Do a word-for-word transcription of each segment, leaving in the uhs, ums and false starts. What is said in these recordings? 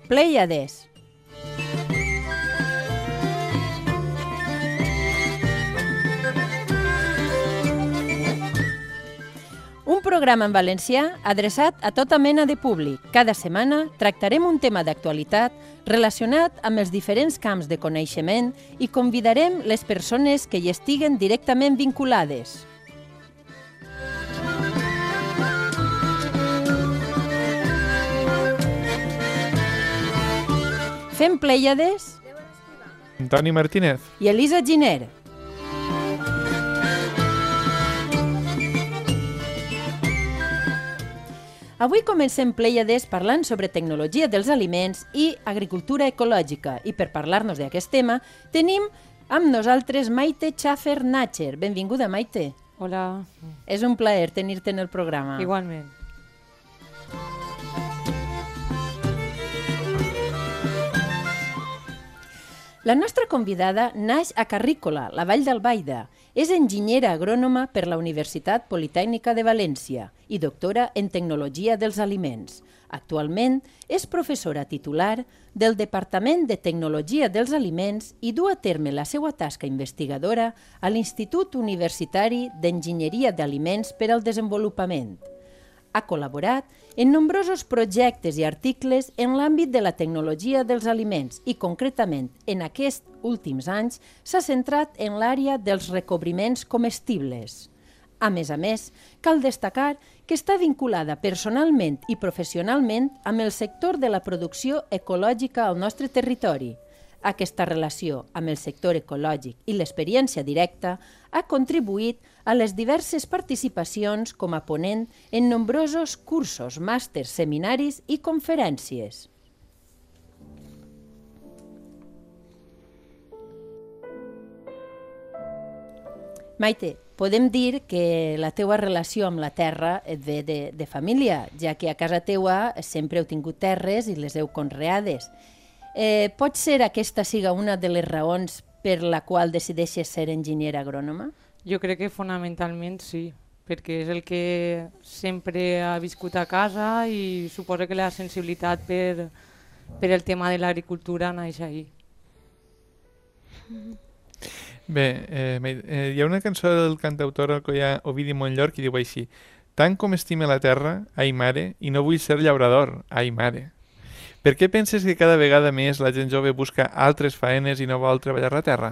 Plèiades. Un programa en valencià adreçat a tota mena de públic. Cada setmana tractarem un tema d'actualitat relacionat amb els diferents camps de coneixement i convidarem les persones que hi estiguen directament vinculades. Fem Plèiades Antoni Martínez i Elisa Giner. Avui comencem Plèiades parlant sobre tecnologia dels aliments i agricultura ecològica. I per parlar-nos d'aquest tema tenim amb nosaltres Maite Schaffer-Nacher. Benvinguda, Maite. Hola. És un plaer tenir-te en el programa. Igualment. La nostra convidada naix a Carrícola, la Vall d'Albaida. És enginyera agrònoma per la Universitat Politècnica de València i doctora en Tecnologia dels Aliments. Actualment és professora titular del Departament de Tecnologia dels Aliments i du a terme la seva tasca investigadora a l'Institut Universitari d'Enginyeria d'Aliments per al Desenvolupament. Ha col·laborat en nombrosos projectes i articles en l'àmbit de la tecnologia dels aliments i, concretament, en aquests últims anys s'ha centrat en l'àrea dels recobriments comestibles. A més a més, cal destacar que està vinculada personalment i professionalment amb el sector de la producció ecològica al nostre territori. Aquesta relació amb el sector ecològic i l'experiència directa ha contribuït a les diverses participacions com a ponent en nombrosos cursos, màsters, seminaris i conferències. Maite, podem dir que la teua relació amb la terra et ve de, de família, ja que a casa teua sempre heu tingut terres i les heu conreades. Eh, pot ser aquesta siga una de les raons per la qual decideixes ser enginyera agrònoma? Jo crec que fonamentalment sí, perquè és el que sempre ha viscut a casa i suposo que la sensibilitat per, per el tema de l'agricultura naix ahí. Bé, eh, eh, hi ha una cançó del cantautor alcoià Ovidi Montllor que diu així: tant com estime la terra, ai mare, i no vull ser llaurador, ai mare. Per què penses que cada vegada més la gent jove busca altres faenes i no vol treballar la terra?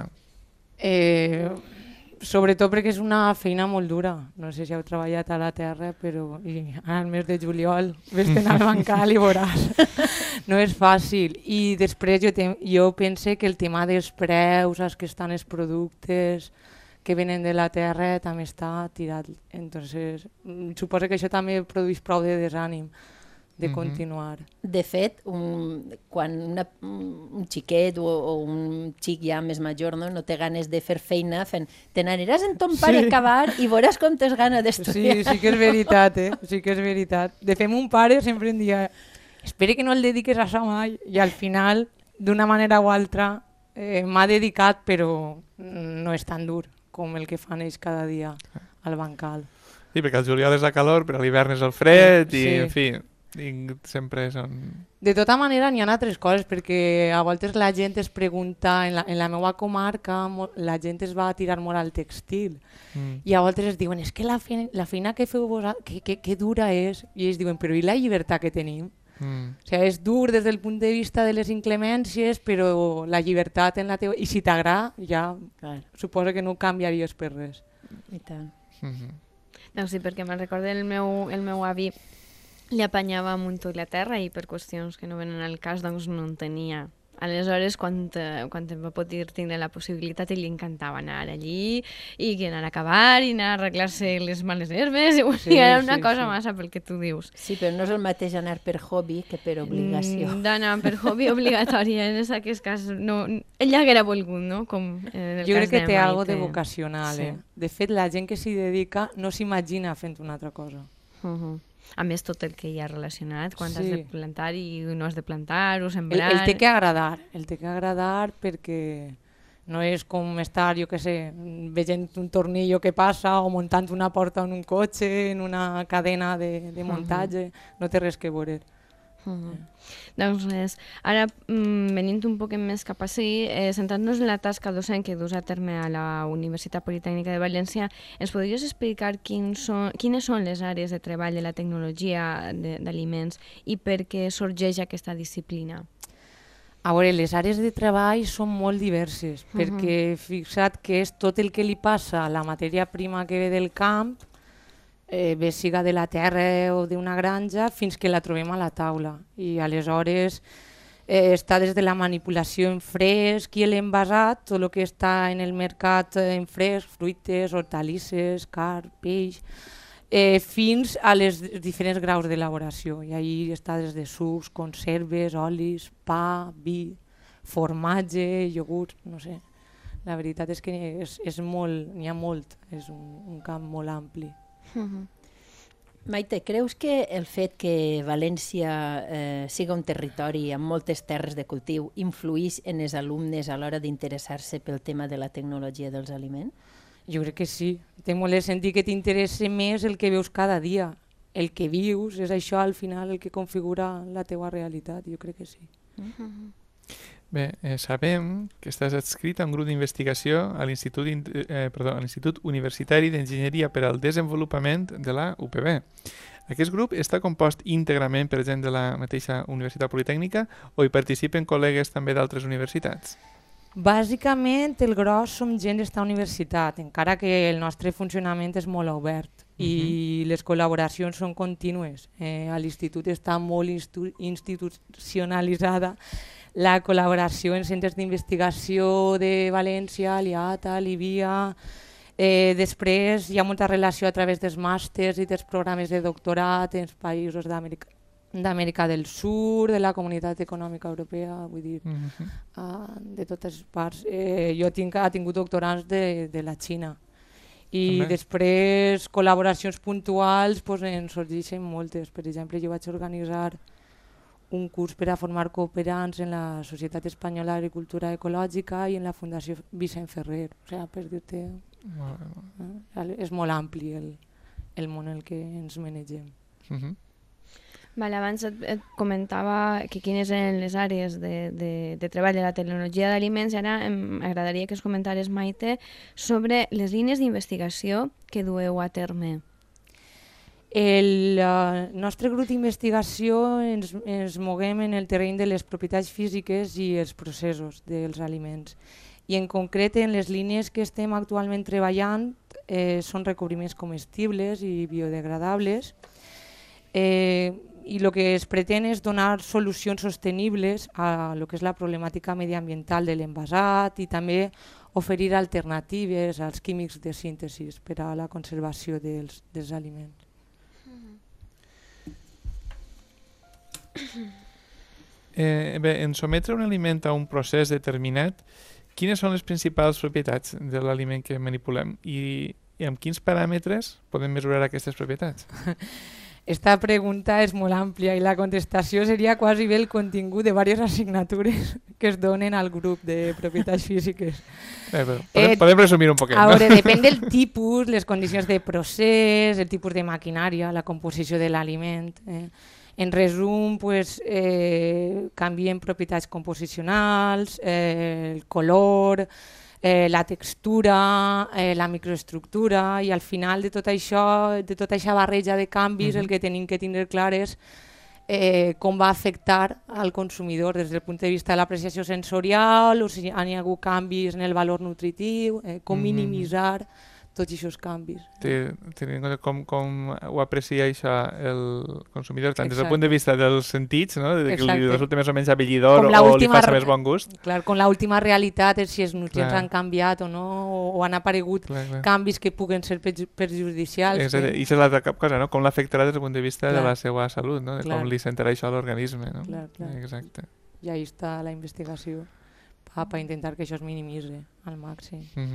Eh, sobretot perquè és una feina molt dura. No sé si heu treballat a la terra, però i al mes de juliol vés-te'n al bancal i veuràs. No és fàcil. I després jo, te, jo pense que el tema dels preus, els que estan els productes que venen de la terra, també està tirat. Entonces, suposo que això també produeix prou de desànim de continuar. De fet, un, quan una, un xiquet o, o un xic ja més major no, no té ganes de fer feina, fent, te n'aniràs en ton pare sí. a acabar i veuràs com tens gana d'estudiar. Sí, sí que és veritat, eh? Sí que és veritat. De fet, mon pare sempre em dia espera que no el dediques a això mai, i al final, d'una manera o altra, eh, m'ha dedicat, però no és tan dur com el que fan ells cada dia al bancal. Sí, perquè el juliol és la calor, però l'hivern és el fred, sí. i en fi... I sempre són... De tota manera n'hi ha altres coses, perquè a voltes la gent es pregunta, en la, en la meva comarca la gent es va tirar molt al textil mm. i a voltes es diuen, és que la feina, la feina que feu vos, que, que, que dura és, i ells diuen, però i la llibertat que tenim? Mm. O sigui, és dur des del punt de vista de les inclemències, però la llibertat en la teva... I si t'agrada, ja clar, suposo que no ho canviaries per res. I tant. Mm-hmm. No, sí, perquè me'n recordo el meu, el meu avi li apanyava amunt tot la terra i per qüestions que no venen al cas doncs no en tenia. Aleshores, quan, quan em va poder tenir la possibilitat, li encantava anar allí i anar a acabar i anar a arreglar-se les males herbes. Sí, era una sí, cosa sí. massa pel que tu dius. Sí, però no és el mateix anar per hobby que per obligació. Mm, d'anar per hobby obligatòria, en aquest cas, no, ell ja haguera volgut, no? Com en el jo cas crec que té Maite. algo de vocacional. Sí. Eh? De fet, la gent que s'hi dedica no s'imagina fent una altra cosa. Uh-huh. A més, tot el que hi ha relacionat, quan sí. has de plantar i no has de plantar o sembrar... El, el té que agradar, el té que agradar perquè no és com estar, jo què sé, veient un tornillo que passa o muntant una porta en un cotxe, en una cadena de, de muntatge, uh-huh. no té res que veure. Uh -huh. Doncs res, ara mm, venint un poc més cap així, eh, centrant-nos en la tasca docent que dus a terme a la Universitat Politècnica de València, ens podries explicar quins són, quines són les àrees de treball de la tecnologia d'aliments i per què sorgeix aquesta disciplina? A veure, les àrees de treball són molt diverses, uh -huh. perquè fixa't que és tot el que li passa a la matèria prima que ve del camp, eh, bé siga de la terra o d'una granja, fins que la trobem a la taula. I aleshores eh, està des de la manipulació en fresc i l'envasat, tot el que està en el mercat en fresc, fruites, hortalisses, carn, peix, eh, fins a les diferents graus d'elaboració. I ahí està des de sucs, conserves, olis, pa, vi, formatge, iogurts, no sé. La veritat és que és, és molt, n'hi ha molt, és un, un camp molt ampli. Uh -huh. Maite, creus que el fet que València eh, siga un territori amb moltes terres de cultiu influïx en els alumnes a l'hora d'interessar-se pel tema de la tecnologia dels aliments? Jo crec que sí. Té molt de sentit que t'interessi més el que veus cada dia. El que vius és això al final el que configura la teua realitat. Jo crec que sí. Uh -huh. Bé, eh, sabem que estàs adscrit a un grup d'investigació a l'Institut eh, perdó, a l'Institut Universitari d'Enginyeria per al Desenvolupament de la U P B. Aquest grup està compost íntegrament per gent de la mateixa Universitat Politècnica o hi participen col·legues també d'altres universitats? Bàsicament, el gros som gent d'esta universitat, encara que el nostre funcionament és molt obert i uh-huh. les col·laboracions són contínues. Eh, a l'institut està molt institu institucionalitzada la col·laboració en centres d'investigació de València, l'I A T A, l'I B I A. Eh, després hi ha molta relació a través dels màsters i dels programes de doctorat en països d'Amèrica d'Amèrica del Sud, de la Comunitat Econòmica Europea, vull dir, uh-huh. uh, de totes parts. Eh, jo tinc, ha tingut doctorants de, de la Xina. I també. Després col·laboracions puntuals pues, en sorgeixen moltes. Per exemple, jo vaig organitzar un curs per a formar cooperants en la Societat Espanyola d'Agricultura Ecològica i en la Fundació Vicent Ferrer. O sigui, per dir-te... Eh? És molt ampli el, el món en el que ens manegem. Uh-huh. Vale, abans et, et comentava que quines eren les àrees de, de, de treball de la tecnologia d'aliments i ara m'agradaria que es comentares, Maite, sobre les línies d'investigació que dueu a terme. El uh, nostre grup d'investigació ens, ens moguem en el terreny de les propietats físiques i els processos dels aliments. I en concret en les línies que estem actualment treballant eh, són recobriments comestibles i biodegradables. Eh, i el que es pretén és donar solucions sostenibles a lo que és la problemàtica mediambiental de l'envasat i també oferir alternatives als químics de síntesi per a la conservació dels, dels aliments. Eh, bé, en sometre un aliment a un procés determinat, quines són les principals propietats de l'aliment que manipulem i, i amb quins paràmetres podem mesurar aquestes propietats? Esta pregunta és molt àmplia i la contestació seria quasi bé el contingut de diverses assignatures que es donen al grup de propietats físiques. Eh, però podem, eh, podem resumir un poquet, a no? veure, depèn del tipus, les condicions de procés, el tipus de maquinària, la composició de l'aliment. Eh. En resum, pues, eh, canvien propietats composicionals, eh, el color, Eh, la textura, eh, la microestructura i al final de tot això, de tota aquesta barreja de canvis, uh-huh. el que tenim que tindre clar és eh, com va afectar al consumidor des del punt de vista de l'apreciació sensorial, o si hi ha hagut canvis en el valor nutritiu, eh, com uh-huh. minimitzar tots aquests canvis. Tenint en compte com, com ho aprecia això el consumidor, tant Exacte. Des del punt de vista dels sentits, no? De que Exacte. Li resulta més o menys abellidor o li faci més bon gust. Clar, com l'última realitat és si els nutrients clar. Han canviat o no, o, o han aparegut clar, clar. Canvis que puguen ser perjudicials. Exacte. Que... I és l'altra cosa, no? Com l'afectarà des del punt de vista clar. De la seva salut, no? De clar. Com li sentarà això a l'organisme. No? Clar, clar. Exacte. I ahí està la investigació per intentar que això es minimitzi al màxim. Uh-huh.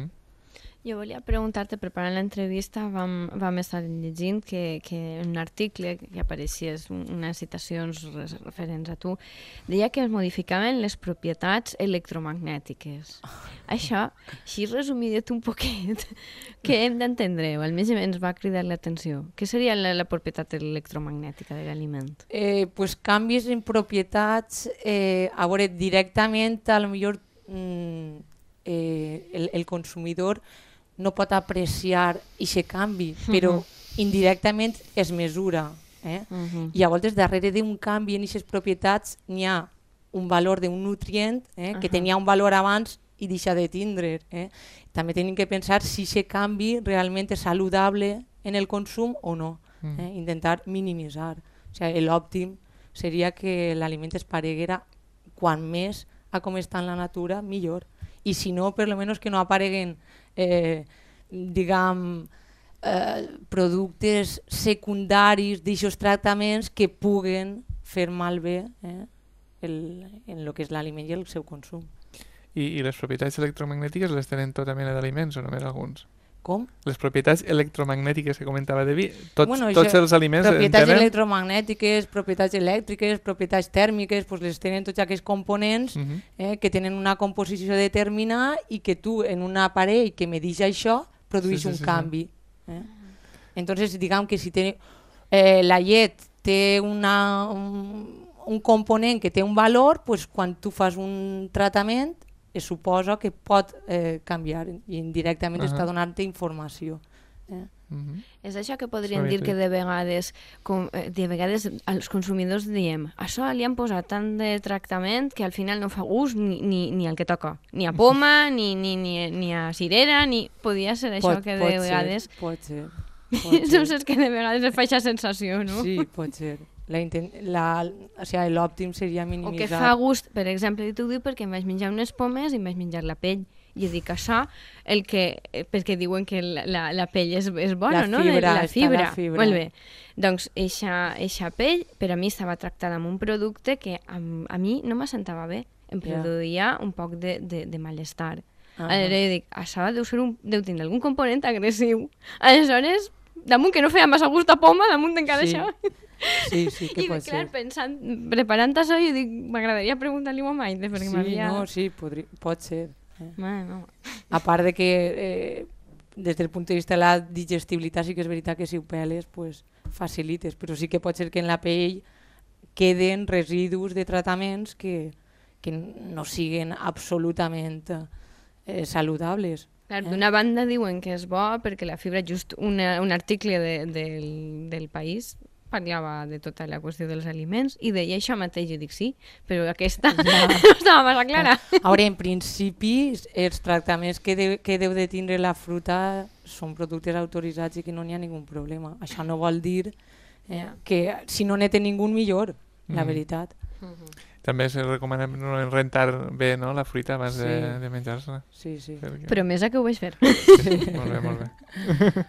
Jo volia preguntar-te, preparant l'entrevista vam, vam estar llegint que, que un article que apareixia, unes citacions referents a tu, deia que es modificaven les propietats electromagnètiques. Això, així resumidet un poquet, què hem d'entendre? O almenys ens va cridar l'atenció. Què seria la, la propietat electromagnètica de l'aliment? Eh, pues canvis en propietats, eh, a veure, directament, a lo millor mm, eh, el, el consumidor no pot apreciar aquest canvi, però uh -huh. indirectament es mesura. Eh? Uh -huh. I a voltes darrere d'un canvi en aquestes propietats n'hi ha un valor d'un nutrient eh, que uh -huh. tenia un valor abans i deixa de tindre. Eh? També tenim que pensar si aquest canvi realment és saludable en el consum o no. Uh-huh. Eh? Intentar minimitzar. O sigui, l'òptim seria que l'aliment es pareguera quan més a com està en la natura, millor. I si no, per almenys que no apareguen eh, diguem, eh, productes secundaris d'aixòs tractaments que puguen fer malbé eh, el, en el que és l'aliment i el seu consum. I, I les propietats electromagnètiques les tenen tota mena d'aliments o només alguns? Com? Les propietats electromagnètiques que comentava de vi, tots, bueno, tots els aliments propietats tenen... electromagnètiques, propietats elèctriques, propietats tèrmiques, pues les tenen tots aquests components uh -huh. eh, que tenen una composició determinada i que tu en un aparell que medeix això produeix sí, sí, un sí, canvi. Sí. Eh? Entonces, diguem que si té, eh, la llet té una, un, un component que té un valor, pues, quan tu fas un tractament es suposa que pot eh, canviar i indirectament uh -huh. està donant-te informació. Eh? Uh -huh. És això que podríem dir que de vegades, com, de vegades els consumidors diem això li han posat tant de tractament que al final no fa gust ni, ni, ni el que toca, ni a poma, ni, ni, ni, ni a cirera, ni... Podria ser això pot, que de pot vegades... Ser, pot ser. Pot ser. No sé, és que de vegades es fa aquesta sensació, no? Sí, pot ser. L'òptim seria minimitzar. O que fa gust, per exemple, t'ho dic perquè em vaig menjar unes pomes i em vaig menjar la pell. I jo dic això, el que, perquè diuen que la, la, la pell és, és bona, la no? Fibra, la fibra, la fibra. Molt bé. Doncs eixa pell, per a mi estava tractada amb un producte que a, a mi no m'assentava bé. Em produïa yeah. un poc de, de, de malestar. Uh -huh. Aleshores jo dic, això deu, ser un, deu tenir algun component agressiu. Aleshores, damunt que no feia massa gust a poma, damunt encara sí. això... Sí, sí, que I pot clar, ser. Preparant, preparant això, jo dic, m'agradaria preguntar-li a Maite, perquè sí, m'havia... No, sí, podri, pot ser. Eh? Bueno. A part de que, eh, des del punt de vista de la digestibilitat, sí que és veritat que si ho peles, pues, facilites, però sí que pot ser que en la pell queden residus de tractaments que, que no siguen absolutament eh, saludables. Clar, eh? D'una banda diuen que és bo perquè la fibra, just una, un article de, del, del País parlava de tota la qüestió dels aliments i deia això mateix, jo dic sí, però aquesta ja. no estava massa clara. Ara, en principi, els tractaments que, de, que deu de tindre la fruta són productes autoritzats i que no n'hi ha ningú problema. Això no vol dir eh, que si no n'hi té ningú millor, mm. la veritat. Mm-hmm. També se recomana no rentar bé, no?, la fruita abans sí. de, de menjar-se. Sí, sí. Perquè... Però més a que ho vaig fer. Sí, molt bé, molt bé.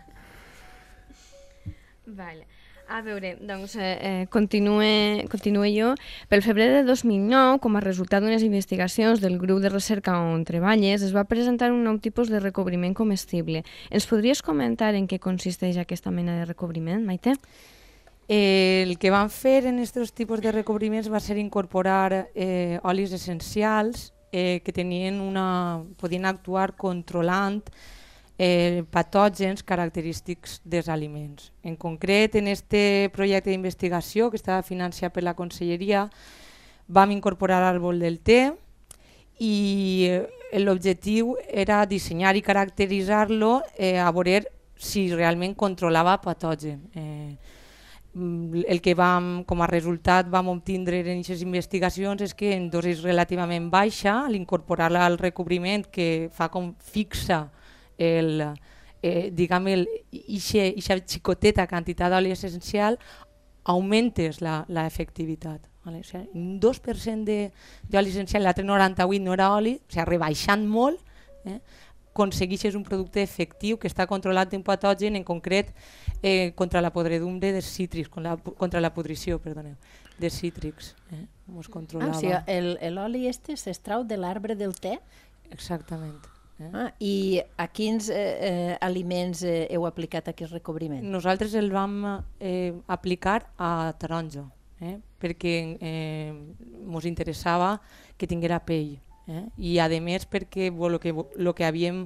Vale. A veure, doncs eh, eh, continue, continue jo. Pel febrer de dos mil nou, com a resultat d'unes investigacions del grup de recerca on treballes, es va presentar un nou tipus de recobriment comestible. Ens podries comentar en què consisteix aquesta mena de recobriment, Maite? Eh, el que van fer en aquests tipus de recobriments va ser incorporar eh, olis essencials eh, que tenien una, podien actuar controlant Eh, patògens característics dels aliments. En concret, en aquest projecte d'investigació que estava financiat per la Conselleria, vam incorporar l'àrbol del té i eh, l'objectiu era dissenyar i caracteritzar-lo eh, a veure si realment controlava patògen. Eh, el que vam, com a resultat vam obtindre en aquestes investigacions és que en dosis relativament baixa, a l'incorporar-la al recobriment que fa com fixa el, eh, diguem, aquesta xicoteta quantitat d'oli essencial, augmentes l'efectivitat. Vale? O sigui, un dos per cent d'oli essencial, l'altre noranta-vuit no era oli, o sigui, rebaixant molt, eh, aconsegueixes un producte efectiu que està controlat d'un patògen, en concret eh, contra la podredumbre dels cítrics, contra la, contra la pudrició, perdoneu, dels cítrics. Eh? Ah, o sigui, l'oli este s'estrau de l'arbre del té? Exactament. Eh? Ah, I a quins eh, eh, aliments eh, heu aplicat aquest recobriment? Nosaltres el vam eh, aplicar a taronja, eh? perquè eh, ens interessava que tinguera pell. Eh? I a més perquè el que, lo que havíem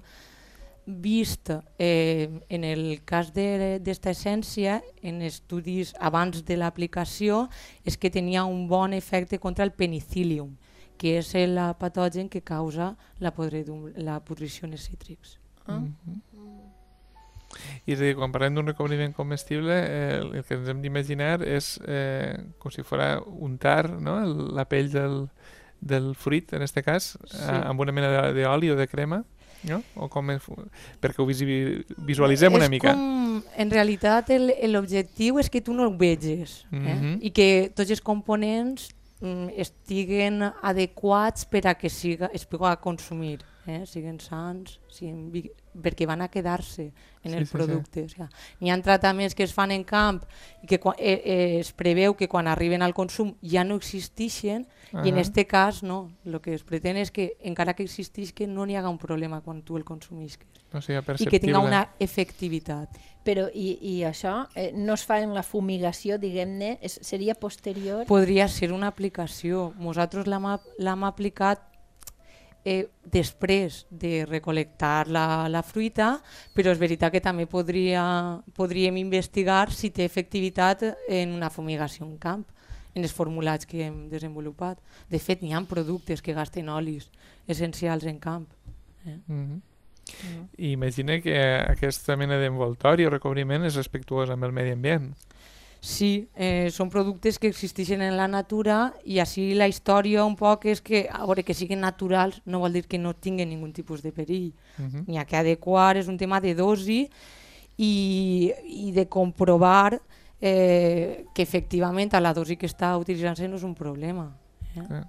vist eh, en el cas d'esta essència, en estudis abans de l'aplicació, és que tenia un bon efecte contra el penicillium, que és el patogen que causa la, la pudrició en els cítrics. Ah. Mm-hmm. I és a dir, quan parlem d'un recobriment comestible, eh, el que ens hem d'imaginar és eh, com si fos untar, no?, el, la pell del, del fruit, en aquest cas, sí. eh, amb una mena d'oli o de crema, no? O com és, perquè ho visualitzem una és mica. Com, en realitat l'objectiu és que tu no ho veges, eh? Mm-hmm. I que tots els components mm, estiguen adequats per a que siga, es pugui consumir, eh? Siguen sants, siguen, perquè van a quedar-se en sí, el sí, producte. Sí. O sigui, n'hi ha tractaments que es fan en camp i que eh, eh, es preveu que quan arriben al consum ja no existeixen, uh -huh. i en aquest cas no. El que es pretén és que encara que existisqui no n'hi haga un problema quan tu el consumisques. O sigui, i que tinga una efectivitat. Però i, i això eh, no es fa en la fumigació, diguem-ne, seria posterior? Podria ser una aplicació. Nosaltres l'hem aplicat Eh, després de recolectar la, la fruita, però és veritat que també podria, podríem investigar si té efectivitat en una fumigació en camp, en els formulats que hem desenvolupat. De fet, n'hi ha productes que gasten olis essencials en camp. Eh? Mm-hmm. Mm-hmm. I imagina que aquesta mena d'envoltori o recobriment és respectuós amb el medi ambient. Sí, eh, són productes que existeixen en la natura i així la història un poc és que, a veure, que siguin naturals no vol dir que no tinguin ningun tipus de perill. Uh-huh. N'hi ha que adequar, és un tema de dosi i, i de comprovar eh, que efectivament a la dosi que està utilitzant-se no és un problema. Eh? Uh-huh.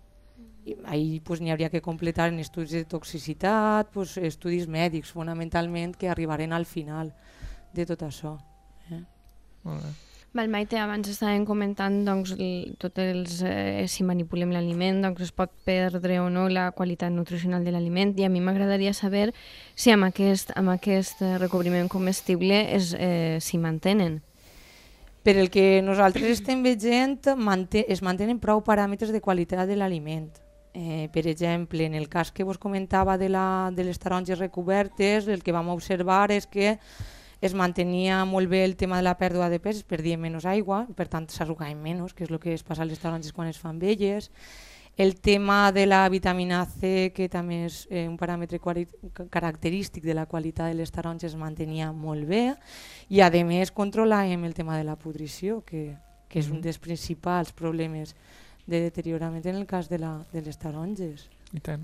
I ahí pues, n'hi hauria que completar en estudis de toxicitat, pues, estudis mèdics fonamentalment que arribaren al final de tot això. Eh? Molt bé. Val, Maite, abans estàvem comentant doncs, el, tot els, eh, si manipulem l'aliment, doncs es pot perdre o no la qualitat nutricional de l'aliment, i a mi m'agradaria saber si amb aquest, amb aquest recobriment comestible es, eh, s'hi mantenen. Per el que nosaltres estem veient, manté, es mantenen prou paràmetres de qualitat de l'aliment. Eh, per exemple, en el cas que vos comentava de, la, de les taronges recobertes, el que vam observar és que es mantenia molt bé el tema de la pèrdua de pes, es perdia menys aigua, per tant s'arrugaven menys, que és el que es passa a les taronges quan es fan velles. El tema de la vitamina C, que també és eh, un paràmetre característic de la qualitat de les taronges, es mantenia molt bé, i a més controlàvem el tema de la pudrició, que, que és un dels principals problemes de deteriorament en el cas de, la, de les taronges. I tant.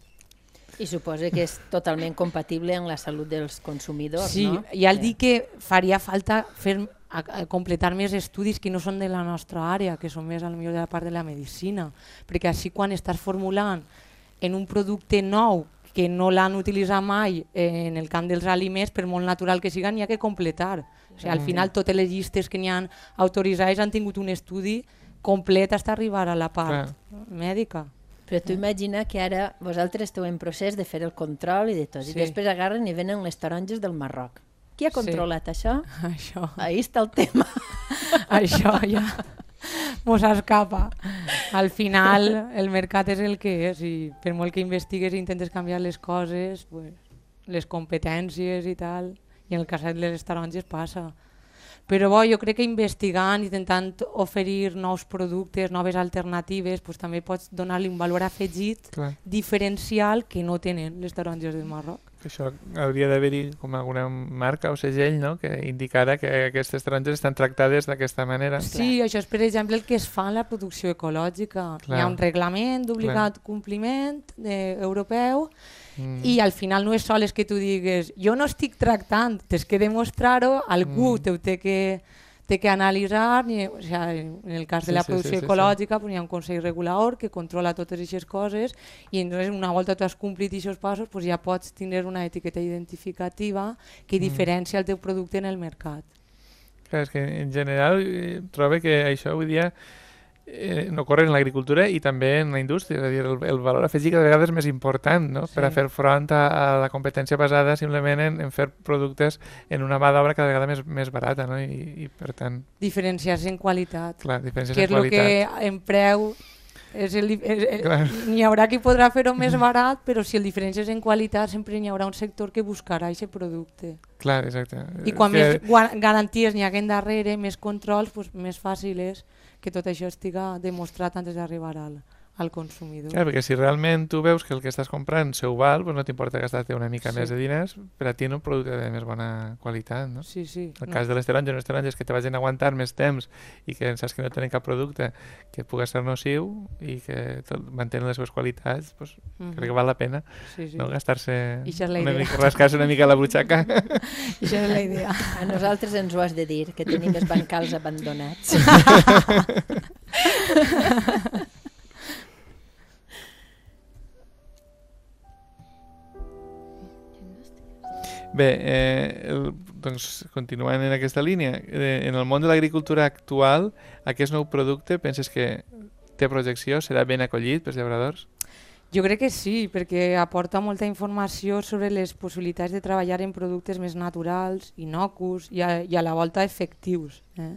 I suposa que és totalment compatible amb la salut dels consumidors, sí, no? Sí, ja el dic que faria falta fer, a, a completar més estudis que no són de la nostra àrea, que són més a lo millor de la part de la medicina, perquè així quan estàs formulant en un producte nou que no l'han utilitzat mai eh, en el camp dels aliments, per molt natural que siga, n'hi ha que completar. O sigui, al final totes les llistes que n'hi han autoritzades han tingut un estudi complet fins a arribar a la part Clar. mèdica. Però tu imagina que ara vosaltres esteu en procés de fer el control i de tot, sí. I després agarren i venen les taronges del Marroc. Qui ha controlat sí. això? Això. Ahí està el tema. Això ja mos escapa. Al final el mercat és el que és i per molt que investigues i intentes canviar les coses, pues, les competències i tal, i en el cas de les taronges passa. Però bo, jo crec que investigant, intentant oferir nous productes, noves alternatives, pues, també pots donar-li un valor afegit Clar. diferencial que no tenen les taronges del Marroc. Això hauria d'haver-hi com alguna marca o segell, no?, que indicara que aquestes taronges estan tractades d'aquesta manera. Sí, Clar. Això és per exemple el que es fa en la producció ecològica. Clar. Hi ha un reglament d'obligat compliment eh, europeu. Mm. I al final no és sols que tu digues jo no estic tractant, tens que demostrar-ho, algú mm. te té que, té que analitzar, i, o sigui, en el cas sí, de la producció sí, sí, ecològica sí, sí. Pues, hi ha un consell regulador que controla totes aquestes coses i entonces, una volta tu has complit aquests passos pues, ja pots tenir una etiqueta identificativa que mm. diferencia el teu producte en el mercat. Clar, és que en general eh, trobo que això avui dia eh, no corren en l'agricultura i també en la indústria, és a dir, el, el valor afegit cada vegada és més important, no? Sí. Per a fer front a, a la competència basada simplement en, en fer productes en una mà d'obra cada vegada més, més barata, no? I, i per tant... Diferenciar-se en qualitat. Clar, diferències que en és el qualitat. que en preu és el, és, Clar. n'hi haurà qui podrà fer-ho més barat, però si el diferencies en qualitat sempre n'hi haurà un sector que buscarà aquest producte. Clar, exacte. I quan que... més gua- garanties n'hi haguen darrere, més controls, pues, més fàcil és que tot això estiga demostrat antes d'arribar al, al consumidor. Clar, perquè si realment tu veus que el que estàs comprant seu val, doncs no t'importa gastar-te una mica Sí. més de diners per a tenir un producte de més bona qualitat, no? Sí, sí. El No. cas de les taronges, les taronges que te vagin a aguantar més temps i que saps que no tenen cap producte que pugui ser nociu i que tot, mantenen les seves qualitats, doncs, Mhm. crec que val la pena, Sí, sí. no? Gastar-se Ixa és la una idea. mica, rascar-se una mica la butxaca. Això és la idea. A nosaltres ens ho has de dir, que tenim els bancals abandonats. Bé, eh, el, doncs continuant en aquesta línia, eh, en el món de l'agricultura actual, aquest nou producte penses que té projecció, serà ben acollit pels llauradors? Jo crec que sí, perquè aporta molta informació sobre les possibilitats de treballar en productes més naturals, innocus i a, i a la volta efectius. Eh?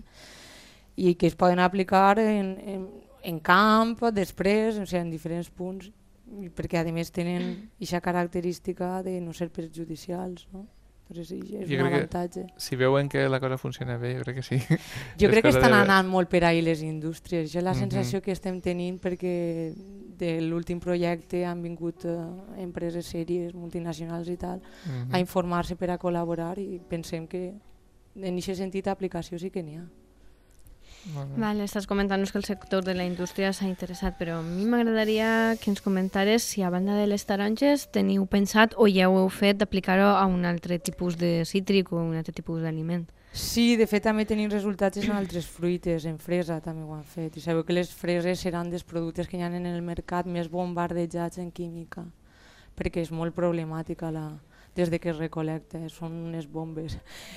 I que es poden aplicar en, en, en camp, després, o sigui, en diferents punts, i perquè a més tenen aquesta característica de no ser perjudicials. No? Doncs és, és Jo un crec que avantatge. Si veuen que la cosa funciona bé, jo crec que sí. Jo És crec que cosa estan de- anant molt per ahir les indústries. Això és la Mhm. sensació que estem tenint perquè de l'últim projecte han vingut eh, empreses sèries, multinacionals i tal, Mhm. a informar-se per a col·laborar i pensem que en aquest sentit aplicació sí que n'hi ha. Molt bé. Vale, estàs comentant que el sector de la indústria s'ha interessat, però a mi m'agradaria que ens comentares si a banda de les taronges teniu pensat o ja ho heu fet d'aplicar-ho a un altre tipus de cítric o un altre tipus d'aliment. Sí, de fet també tenim resultats en altres fruites, en fresa també ho han fet. I sabeu que les freses seran dels productes que hi ha en el mercat més bombardejats en química, perquè és molt problemàtica la, des de que es recol·lecta, són unes bombes.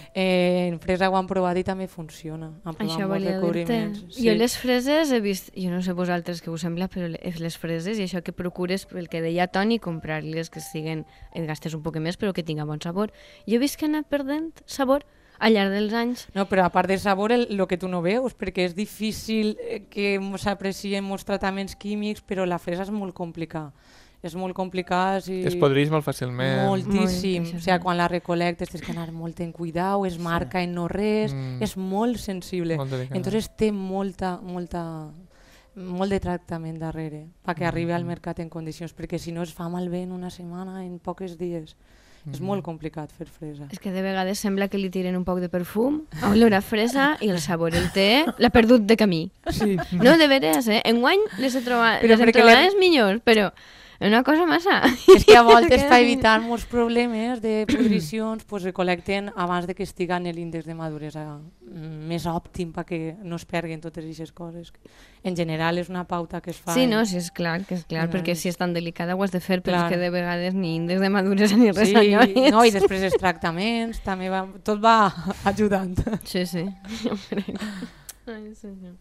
Eh, en fresa ho han provat i també funciona. Han provat Això molts volia dir-te. recobriments. Sí. Jo les freses he vist, jo no sé vosaltres què us sembla, però le- les freses i això que procures, el que deia Toni, comprar-les que siguen, et gastes un poc més però que tinga bon sabor. Jo he vist que han anat perdent sabor al llarg dels anys. No, però a part de sabor, el, el que tu no veus, perquè és difícil eh, que s'aprecien molts tractaments químics, però la fresa és molt complicada. És molt complicat. Si... Es podreix molt fàcilment. Moltíssim. Molt, O sigui, quan la recollectes tens que anar molt en cuidau, es marca en no res, Mm. és molt sensible. Molt delicada. Entonces té molta, molta, molt de tractament darrere perquè arribi al mercat en condicions, perquè si no es fa malbé en una setmana, en pocs dies. És molt complicat fer fresa. És que de vegades sembla que li tiren un poc de perfum, a olor a fresa i el sabor el té, l'ha perdut de camí. Sí. No, de veres, eh? Enguany les he trobat, Però les hem perquè trobat le- les millors, però una cosa massa. És que a voltes Que- per evitar molts problemes de pudricions pues, recolecten abans de que estiga en l'índex de maduresa mm, més òptim perquè no es perguen totes aquestes coses. En general és una pauta que es fa. Sí, en- no, sí, és clar, que és clar, Bueno, perquè és- si és tan delicada ho has de fer, però Clar. és que de vegades ni índex de maduresa ni res Sí, allò. no, i després els tractaments, també va, tot va ajudant. Sí, sí. Jo crec. Ai, senyor.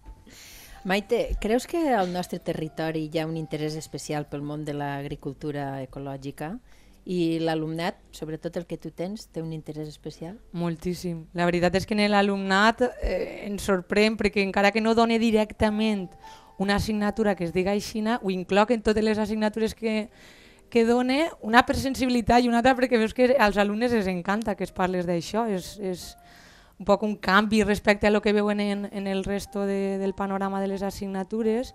Maite, creus que al nostre territori hi ha un interès especial pel món de l'agricultura ecològica i l'alumnat, sobretot el que tu tens, té un interès especial? Moltíssim. La veritat és que en l'alumnat eh, ens sorprèn perquè encara que no doni directament una assignatura que es diga aixina, ho incloc en totes les assignatures que, que done, una per sensibilitat i una altra perquè veus que als alumnes els encanta que es parles d'això. És, és un poc un canvi respecte a lo que veuen en, en el resto de, del panorama de les assignatures.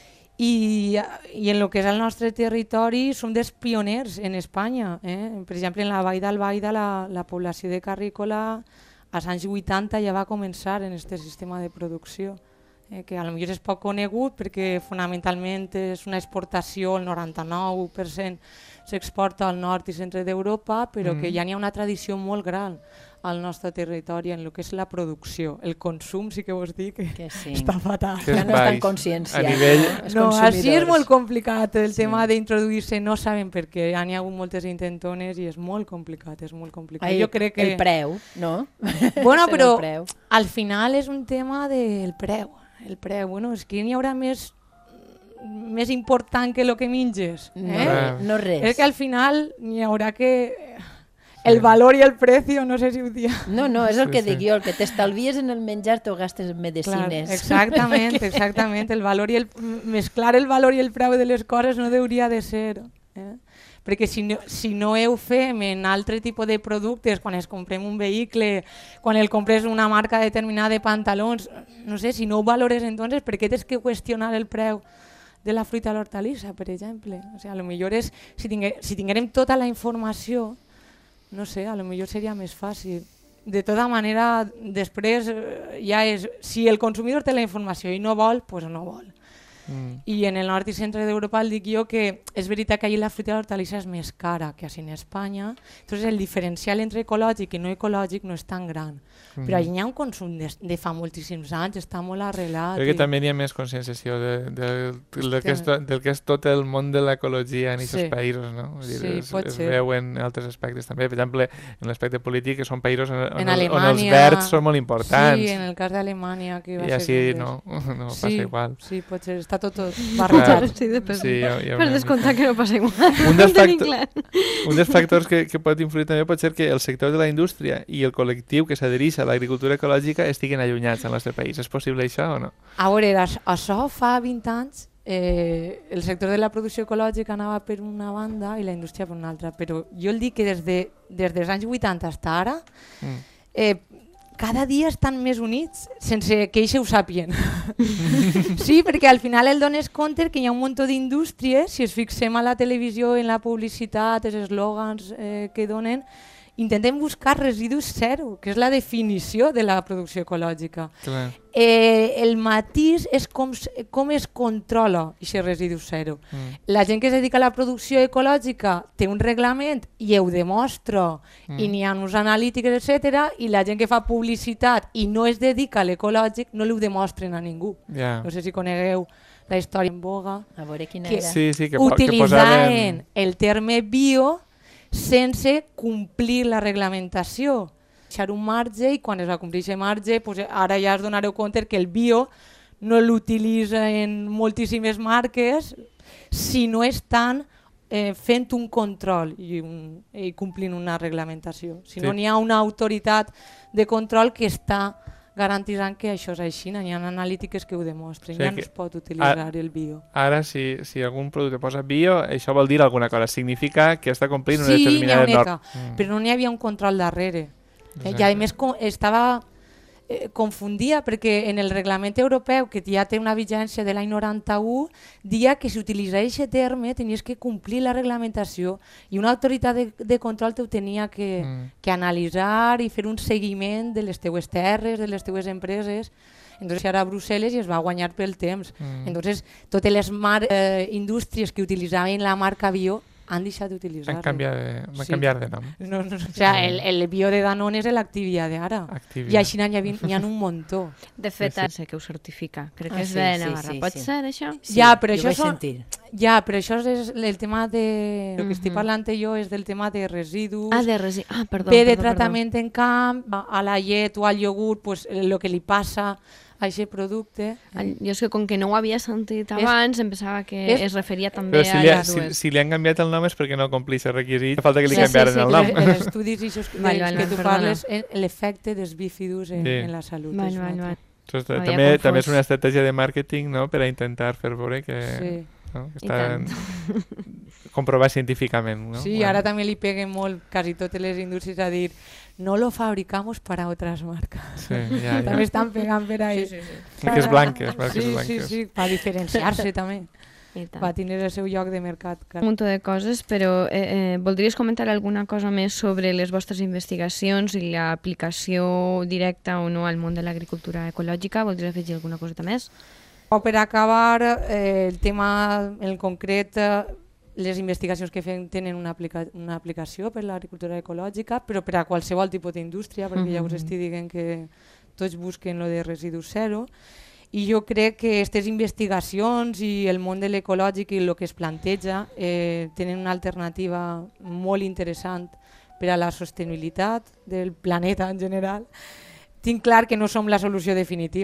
I, i en el que és el nostre territori som dels pioners en Espanya. Eh? Per exemple, en la Vall d'Albaida la, la població de carrícola als anys vuitanta ja va començar en aquest sistema de producció, eh? que potser és poc conegut perquè fonamentalment és una exportació, el noranta-nou per cent s'exporta al nord i centre d'Europa, però Mm. que ja n'hi ha una tradició molt gran al nostre territori en el que és la producció. El consum sí que vos dic que Que sí. està fatal. Que Ja és no estan baix. conscients. A ja, nivell- no? Els No, així és consumidors. molt complicat el Sí. tema d'introduir-se, no saben per què, ja n'hi ha hagut moltes intentones i és molt complicat, és molt complicat. Ai, jo crec que... El preu, no? Bueno, Serà però el preu. al final és un tema del preu. el preu, bueno, és que n'hi haurà més, més important que el que menges. Eh? No, no res. És que al final n'hi haurà que... El valor i el precio, no sé si ho dia. No, no, és el Sí, que sí. dic jo, el que t'estalvies en el menjar t'ho gastes en Clar, medicines. exactament, exactament. El valor i el, mesclar el valor i el preu de les coses no hauria de ser. Eh? Perquè si no, si no ho fem en altre tipus de productes, quan es comprem un vehicle, quan el compres una marca determinada de pantalons, no sé, si no ho valores entonces, per què tens que qüestionar el preu de la fruita i l'hortalissa, per exemple? O sigui, a lo millor és, si, tingué, si tinguérem tota la informació, no sé, a lo millor seria més fàcil. De tota manera, després eh, ja és, si el consumidor té la informació i no vol, doncs pues no vol. Mm. I en el nord i centre d'Europa el dic jo que és veritat que allí la fruita i l'hortalissa és més cara que així en Espanya, entonces el diferencial entre ecològic i no ecològic no és tan gran. Mm. Però allí hi ha un consum de, de fa moltíssims anys, està molt arrelat. Crec que i... també hi ha més conscienciació de, de, de, del, que és to, del que és tot el món de l'ecologia en aquests Sí. països, no? Vull dir, Sí, es, pot es ser. veu en altres aspectes també. Per exemple, en l'aspecte polític, que són països on, on, En el, on els Alemanya... verds són molt importants. Sí, en el cas d'Alemanya. Que va I ser així com no, no és. passa sí, igual. Sí, pot ser, està tot, tot Clar. barrejat. Sí, després. Sí, hi ha, hi ha Per una descomptar mica. que no passa igual. Un dels, Ho tenim factor, clar. un dels factors que, que pot influir també pot ser que el sector de la indústria i el col·lectiu que s'adhereix a l'agricultura ecològica estiguen allunyats al nostre país. És possible això o no? A veure, això, això fa vint anys eh, el sector de la producció ecològica anava per una banda i la indústria per una altra, però jo el dic que des, de, des dels anys vuitanta fins ara Mm. eh, cada dia estan més units sense que ells ho sàpien. Sí, perquè al final el dones compte que hi ha un munt d'indústries, si es fixem a la televisió, en la publicitat, els eslògans eh, que donen, intentem buscar residus zero, que és la definició de la producció ecològica. Clar. Eh, el matís és com, s- com es controla aquest residu zero. Mm. La gent que es dedica a la producció ecològica té un reglament i ho demostra, Mm. i n'hi ha uns analítiques, etcètera, i la gent que fa publicitat i no es dedica a l'ecològic no li ho demostren a ningú. Ja. No sé si conegueu la història en boga, A veure quina que era. Sí, sí, que, po- que utilitzaven posaven... el terme bio sense complir la reglamentació. Deixar un marge i quan es va complir aquest marge, pues ara ja es donareu compte que el bio no l'utilitzen moltíssimes marques si no estan eh, fent un control i, un, i complint una reglamentació. Si Sí. no n'hi ha una autoritat de control que està garantitzant que això és així, hi ha analítiques que ho demostren, Sí, ja que- no es pot utilitzar el bio. Ara, si, si algun producte posa bio, això vol dir alguna cosa. Significa que està complint una Sí, n'hi ha determinada una norma. eca, però no n'hi havia un control darrere. Eh, Exacte. I a més co- estava eh, confundia perquè en el reglament europeu, que ja té una vigència de l'any noranta-u, dia que si utilitzava aquest terme tenies que complir la reglamentació i una autoritat de, de control te ho tenia que, Mm. que analitzar i fer un seguiment de les teues terres, de les teues empreses. Entonces ara a Brussel·les i es va guanyar pel temps. Mm. Entonces totes les mar eh, indústries que utilitzaven la marca bio han deixat d'utilitzar-la. Han canviat de, van Sí. canviar de nom. No, no, o sea, el, el bio de Danone és l'Activia d'ara. Activia. I així n'hi ha, n'hi ha un muntó. De fet, Sí, sí, sé que ho certifica. Crec Ah, que és sí, de sí, Navarra. sí, Pot sí. ser, això? Sí, Ja, però jo això vaig són- sentir. Ja, però això és el tema de... El que estic Mhm. parlant jo és del tema de residus, Ah, de resi... Ah, perdó. bé de perdó, tractament en camp, a la llet o al iogurt, pues, el que li passa a aquest producte. Perdó. El- Jo és que com que no ho havia sentit És- abans, em pensava que és- es referia també Però si a li, ha, les si, dues. si li han canviat el nom és perquè no complís el requisit. Falta que li Sí, canviaren sí, sí, el que nom. les- Els estudis i això que, Vale, vale, que tu perdona. parles, eh, l'efecte dels bífidus en, Sí. en la salut. Vale, és vale, un vale. altre. Entonces, M'havia també, confós. també és una estratègia de màrqueting, no?, per a intentar fer veure que, Sí. no, que I estan tant. comprovar científicament. No? Sí, ara també li peguen molt quasi totes les indústries a dir no lo fabricamos para otras marcas. Sí, ja, ja. També estan pegant per ahí. Sí, sí, Marques blanques, marques sí, sí, blanques. sí, per diferenciar-se també, I tant. per tenir el seu lloc de mercat. Un munt de coses, però eh, eh, voldries comentar alguna cosa més sobre les vostres investigacions i l'aplicació directa o no al món de l'agricultura ecològica? Voldries afegir alguna coseta més? O per acabar, eh, el tema en concret, eh, les investigacions que fem tenen una, aplica una aplicació per l'agricultura ecològica, però per a qualsevol tipus d'indústria, perquè ja us Mhm. estic dient que tots busquen lo de residus zero, i jo crec que aquestes investigacions i el món de l'ecològic i el que es planteja eh, tenen una alternativa molt interessant per a la sostenibilitat del planeta en general. Tinc clar que no som la solució definitiva.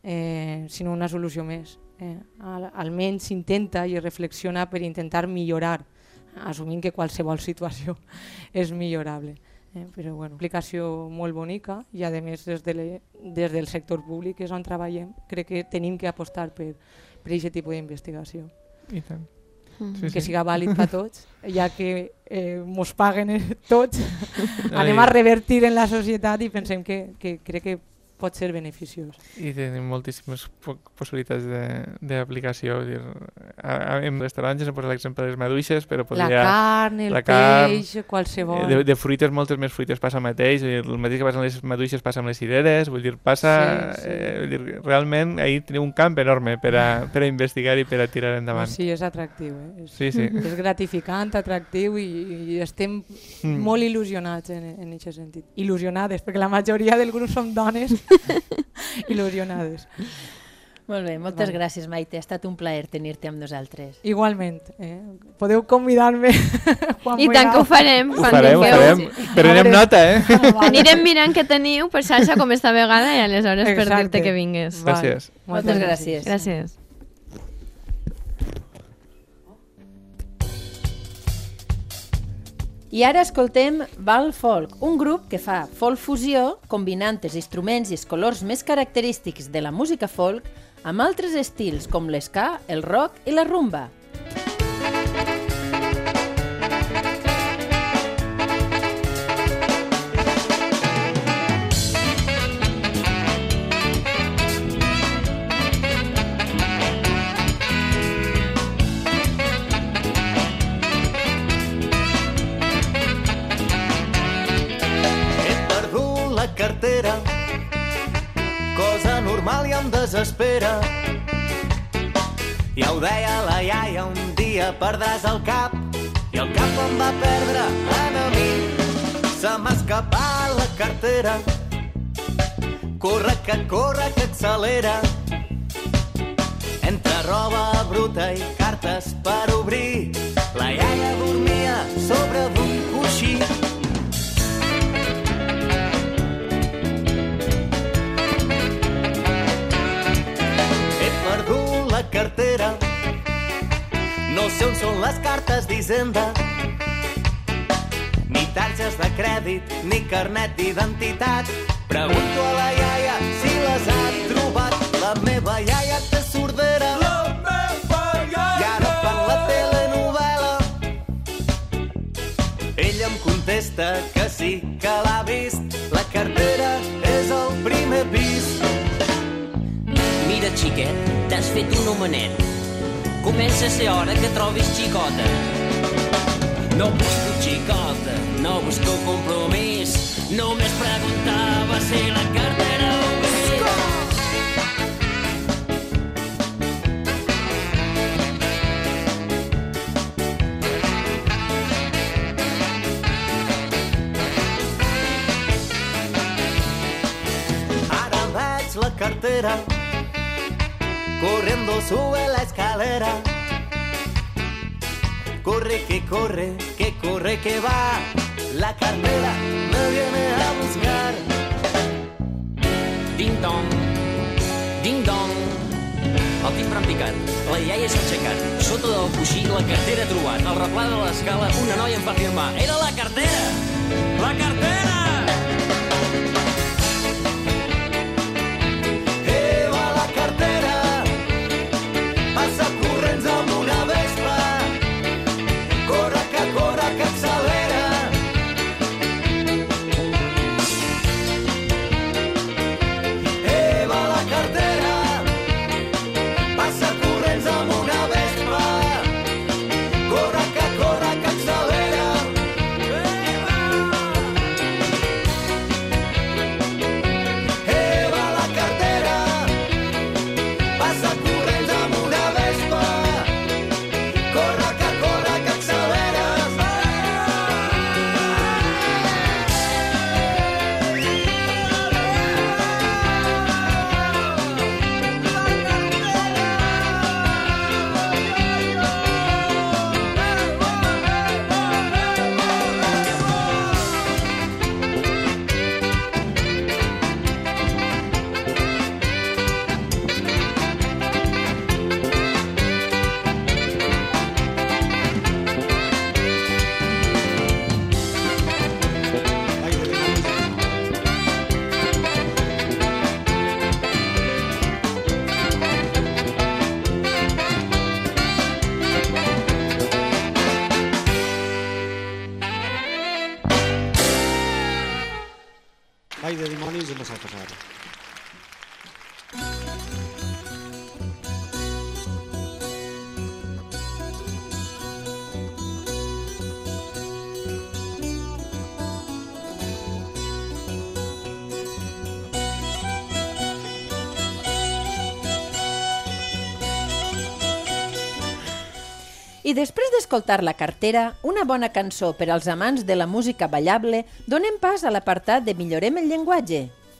eh, sinó una solució més. Eh, al, almenys s'intenta i reflexiona per intentar millorar, assumint que qualsevol situació és millorable. Eh, però bueno, aplicació molt bonica i a més des, de le, des del sector públic és on treballem, crec que tenim que apostar per per aquest tipus d'investigació. I tant. Mm. Sí, que sí. siga vàlid per tots, ja que eh, mos paguen tots, anem a revertir en la societat i pensem que, que crec que pot ser beneficiós. I tenim moltíssimes po possibilitats d'aplicació. En restaurants ens posa l'exemple de les maduixes, però podria... La carn, el la carn, peix, qualsevol. De, de fruites, moltes més fruites passa el mateix. El mateix que passa amb les maduixes passa amb les cireres. Vull dir, passa... Sí, sí. Eh, vull dir, realment, ahir tenim un camp enorme per a, per a investigar i per a tirar endavant. Sí, és atractiu. Eh? És, sí, sí. És gratificant, atractiu i, i estem mm. molt il·lusionats en, en aquest sentit. Il·lusionades, perquè la majoria del grup som dones il·lusionades. Molt bé, moltes vale. gràcies, Maite. Ha estat un plaer tenir-te amb nosaltres. Igualment. Eh? Podeu convidar-me quan I tant que ho farem. Ho farem, ho farem. Però anem nota, eh? Ah, vale. Anirem mirant què teniu per xarxa com esta vegada i aleshores Exacte. per dir-te que vingues. Gràcies. Vale. Moltes gràcies. Gràcies. I ara escoltem Val Folk, un grup que fa folk fusió combinant els instruments i els colors més característics de la música folk amb altres estils com l'esca, el rock i la rumba. Cartera, cosa normal i em desespera. Ja ho deia la iaia, un dia perdràs el cap i el cap em va perdre en a mi. Se m'ha escapat la cartera, corre que corre que accelera. Entre roba bruta i cartes per obrir, la iaia dormia sobre d'un coixí. La cartera, no sé on són les cartes d'Hisenda, ni targes de crèdit, ni carnet d'identitat. Pregunto a la iaia si les ha trobat. La meva iaia té sordera, la meva iaia, i ara fan la telenovela. Ella em contesta que sí, que l'ha vist. La cartera és al primer pis. Mira, xiquet, t'has fet un homenet. Comença a ser hora que trobis xicota. No busco xicota, no busco compromís. Només preguntava si la cartera ho vist. Ara veig la cartera corriendo sube la escalera. Corre que corre, que corre que va. La cartera me viene a buscar. Ding dong, ding dong. El timbre han picat, la iaia s'ha aixecat. Sota del coixí la cartera ha trobat. Al replà de l'escala una noia em va afirmar: era la cartera! La cartera! Vall de Dimonis de Massalfassar. I després d'escoltar la cartera, una bona cançó per als amants de la música ballable, donem pas a l'apartat de Millorem el llenguatge.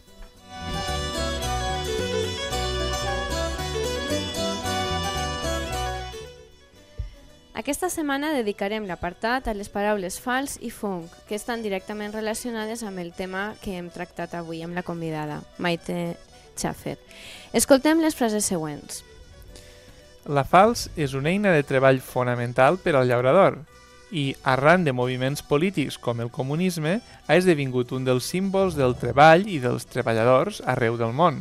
Aquesta setmana dedicarem l'apartat a les paraules fals i funk, que estan directament relacionades amb el tema que hem tractat avui amb la convidada, Maite Schaffer. Escoltem les frases següents. La falç és una eina de treball fonamental per al llaurador i, arran de moviments polítics com el comunisme, ha esdevingut un dels símbols del treball i dels treballadors arreu del món.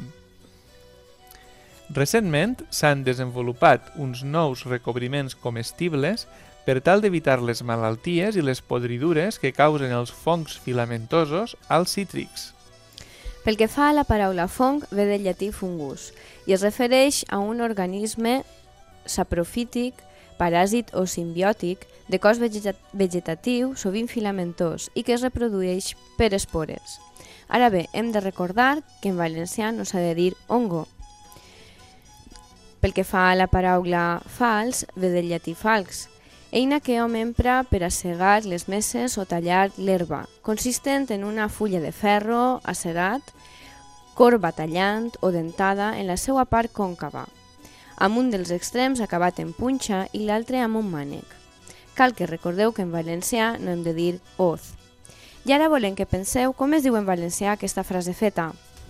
Recentment s'han desenvolupat uns nous recobriments comestibles per tal d'evitar les malalties i les podridures que causen els fongs filamentosos als cítrics. Pel que fa a la paraula fong, ve del llatí fungus i es refereix a un organisme saprofític, paràsit o simbiòtic de cos vegetatiu, sovint filamentós, i que es reprodueix per espores. Ara bé, hem de recordar que en valencià no s'ha de dir hongo. Pel que fa a la paraula fals, ve del llatí falx, eina que hom empra per a segar les messes o tallar l'herba, consistent en una fulla de ferro acerat, corba tallant o dentada en la seva part còncava, amb un dels extrems acabat en punxa i l'altre amb un mànec. Cal que recordeu que en valencià no hem de dir hoz. I ara volem que penseu com es diu en valencià aquesta frase feta.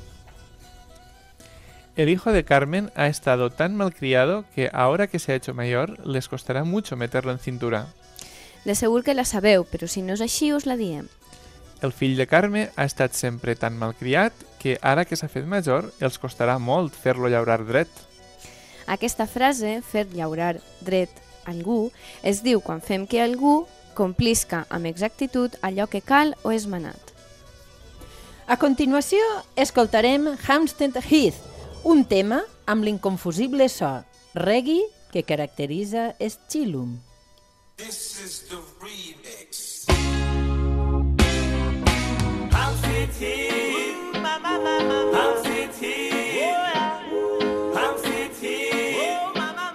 El hijo de Carmen ha estado tan malcriado que ahora que se ha hecho mayor les costará mucho meterlo en cintura. De segur que la sabeu, però si no és així us la diem. El fill de Carme ha estat sempre tan malcriat que ara que s'ha fet major els costarà molt fer-lo llaurar dret. Aquesta frase, fer llaurar dret algú, es diu quan fem que algú complisca amb exactitud allò que cal o és manat. A continuació, escoltarem Hampstead Heath, un tema amb l'inconfusible so reggae que caracteritza Schillum. This is the remix. Hampstead Heath, Hampstead Heath, Hampstead Heath,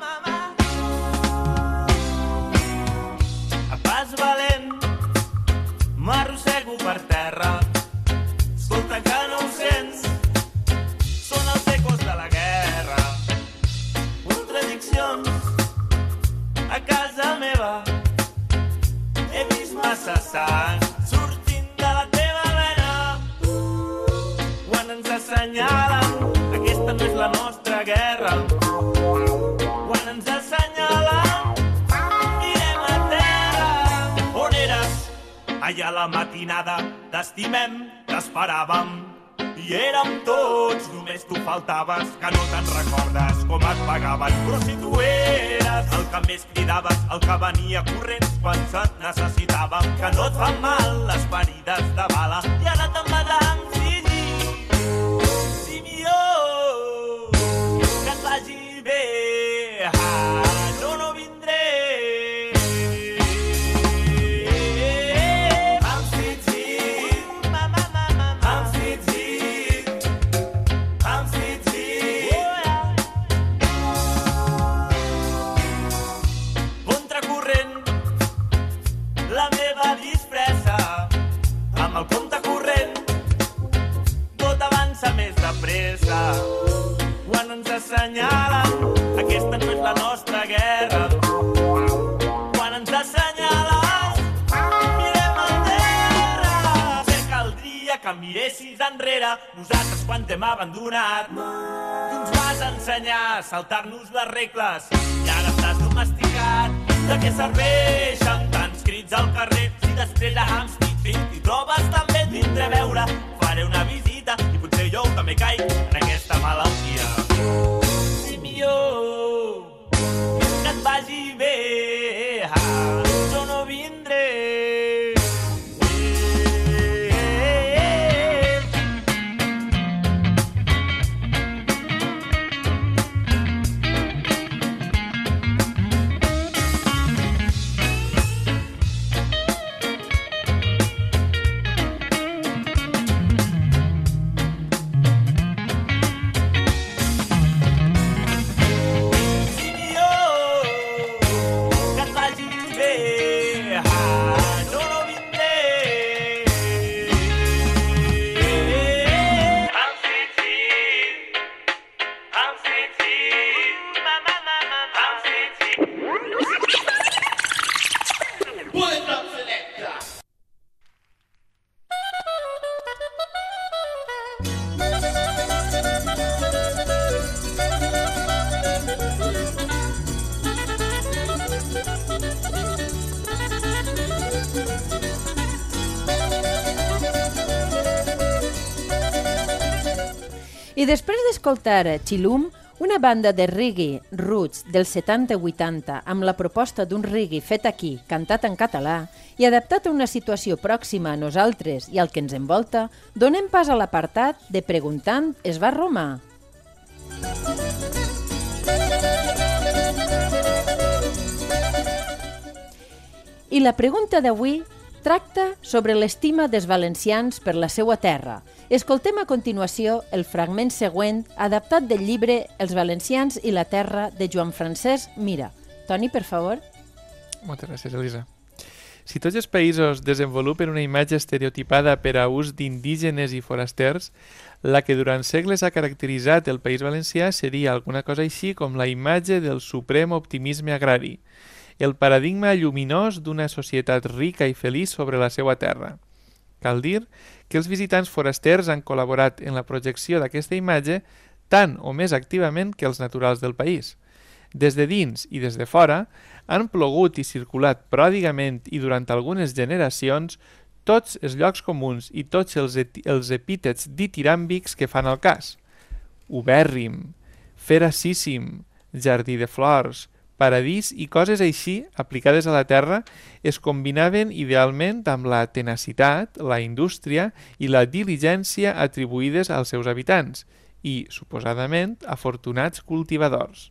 a pas valent m'arrossego per terra. Escolta que no ho sents, són els ecos de la guerra. Contradiccions a casa meva, he vist massa sang sortint de la teva vena. Quan ens assenyalen, aquesta no és la nostra guerra. Quan ens assenyalen, mirem a terra. On eres? Allà a la matinada t'estimem, t'esperàvem. I érem tots, només tu faltaves, que no te'n recordes com et pagaven. Però si tu eres el que més cridaves, el que venia corrents quan se't necessitava, que no et fan mal les ferides de bala, i ara te'n vas a exigir. Simió, que et vagi bé, ah, jo no vindré. El compte corrent tot avança més de pressa. Quan ens assenyalen, aquesta no és la nostra guerra. Quan ens assenyales, mirem a terra. Sé que caldria que miressis enrere, nosaltres quan t'hem abandonat. Tu ens vas ensenyar a saltar-nos les regles i ara estàs domesticat. De què serveixen tants crits al carrer si després a Hampstead Heath t'hi trobes també? Et vindré a veure, faré una visita i potser jo també caic en aquesta malaltia. Simió, que et vagi bé, ah, jo no vindré. Bullet drop selector. I després d'escoltar Chilum, una banda de reggae roots dels setanta vuitanta amb la proposta d'un reggae fet aquí, cantat en català i adaptat a una situació pròxima a nosaltres i al que ens envolta, donem pas a l'apartat de Preguntant es va Roma. I la pregunta d'avui tracta sobre l'estima dels valencians per la seva terra. Escoltem a continuació el fragment següent adaptat del llibre Els valencians i la terra de Joan Francesc Mira. Toni, per favor. Moltes gràcies, Elisa. Si tots els països desenvolupen una imatge estereotipada per a ús d'indígenes i forasters, la que durant segles ha caracteritzat el País Valencià seria alguna cosa així com la imatge del suprem optimisme agrari, el paradigma lluminós d'una societat rica i feliç sobre la seva terra. Cal dir que els visitants forasters han col·laborat en la projecció d'aquesta imatge tant o més activament que els naturals del país. Des de dins i des de fora han plogut i circulat pròdigament i durant algunes generacions tots els llocs comuns i tots els, els epítets ditiràmbics que fan el cas. Ubèrrim, feracíssim, jardí de flors, paradís i coses així, aplicades a la terra, es combinaven idealment amb la tenacitat, la indústria i la diligència atribuïdes als seus habitants i, suposadament, afortunats cultivadors.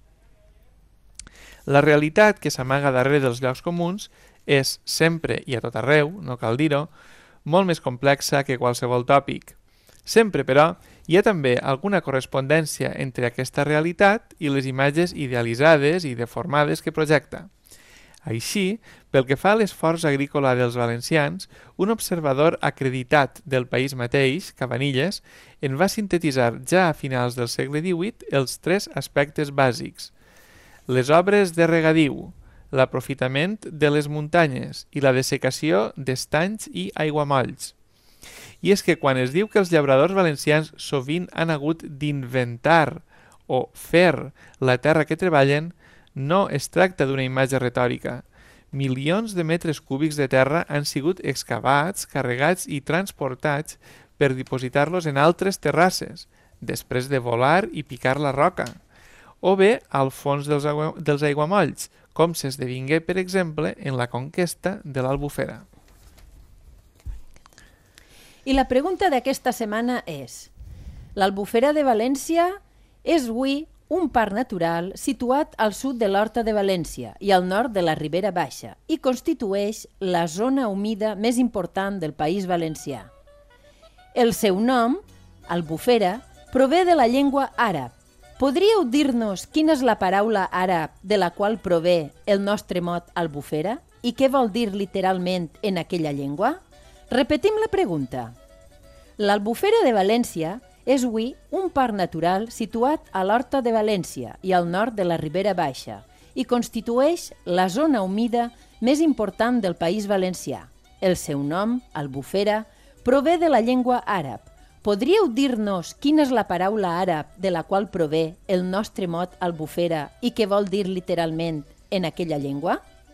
La realitat que s'amaga darrere dels llocs comuns és, sempre i a tot arreu, no cal dir-ho, molt més complexa que qualsevol tòpic. Sempre, però, hi ha també alguna correspondència entre aquesta realitat i les imatges idealitzades i deformades que projecta. Així, pel que fa a l'esforç agrícola dels valencians, un observador acreditat del país mateix, Cabanilles, en va sintetitzar ja a finals del segle divuit els tres aspectes bàsics: les obres de regadiu, l'aprofitament de les muntanyes i la dessecació d'estanys i aiguamolls. I és que quan es diu que els llauradors valencians sovint han hagut d'inventar o fer la terra que treballen, no es tracta d'una imatge retòrica. Milions de metres cúbics de terra han sigut excavats, carregats i transportats per dipositar-los en altres terrasses, després de volar i picar la roca, o bé al fons dels, aigua, dels aiguamolls, com s'esdevingué, per exemple, en la conquesta de l'Albufera. I la pregunta d'aquesta setmana és: l'Albufera de València és avui un parc natural situat al sud de l'Horta de València i al nord de la Ribera Baixa i constitueix la zona humida més important del País Valencià. El seu nom, Albufera, prové de la llengua àrab. Podríeu dir-nos quina és la paraula àrab de la qual prové el nostre mot Albufera i què vol dir literalment en aquella llengua? Repetim la pregunta. L'Albufera de València és avui un parc natural situat a l'Horta de València i al nord de la Ribera Baixa i constitueix la zona humida més important del País Valencià. El seu nom, Albufera, prové de la llengua àrab. Podríeu dir-nos quina és la paraula àrab de la qual prové el nostre mot Albufera i què vol dir literalment en aquella llengua?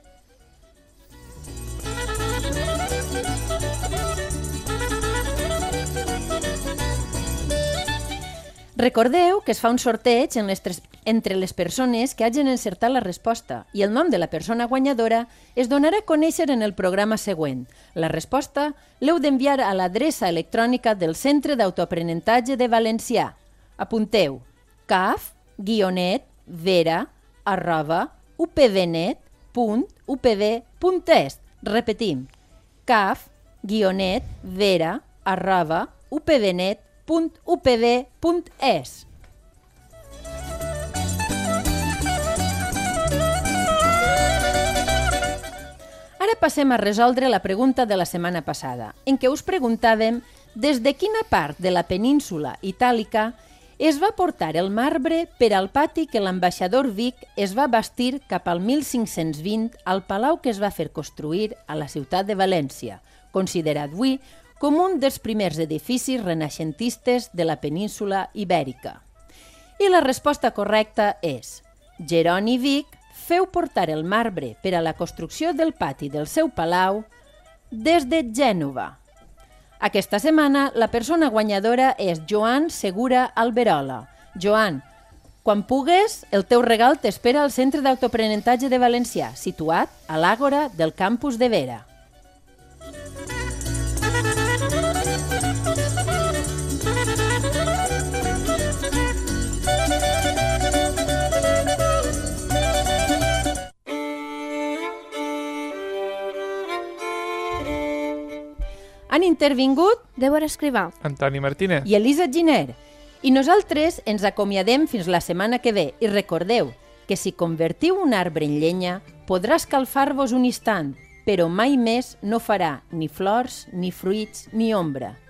Recordeu que es fa un sorteig en les tres, entre les persones que hagin encertat la resposta i el nom de la persona guanyadora es donarà a conèixer en el programa següent. La resposta l'heu d'enviar a l'adreça electrònica del Centre d'Autoaprenentatge de Valencià. Apunteu caf guionet vera arroba upvnet punt upv punt es. Repetim, caf guionet vera arroba upvnet punt upv punt es. Ara passem a resoldre la pregunta de la setmana passada, en què us preguntàvem des de quina part de la península itàlica es va portar el marbre per al pati que l'ambaixador Vic es va bastir cap al mil cinc-cents vint al palau que es va fer construir a la ciutat de València, considerat avui com un dels primers edificis renaixentistes de la península ibèrica. I la resposta correcta és: Jeroni Vic feu portar el marbre per a la construcció del pati del seu palau des de Gènova. Aquesta setmana la persona guanyadora és Joan Segura Alberola. Joan, quan pugues, el teu regal t'espera al Centre d'Autoaprenentatge de Valencià, situat a l'Àgora del campus de Vera. Han intervingut Débora Escrivà Antoni Martínez. i Elisa Giner. I nosaltres ens acomiadem fins la setmana que ve. I recordeu que si convertiu un arbre en llenya, podrà escalfar-vos un instant, però mai més no farà ni flors, ni fruits, ni ombra.